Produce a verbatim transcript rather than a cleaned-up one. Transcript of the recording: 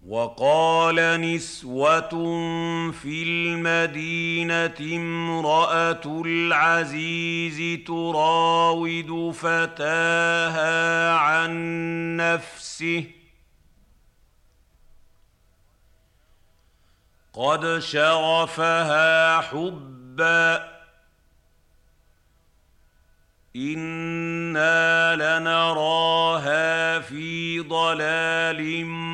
وقال نسوة في المدينة امرأة العزيز تراود فتاها عن نفسه قد شغفها حبا إنا لنراها في ضلال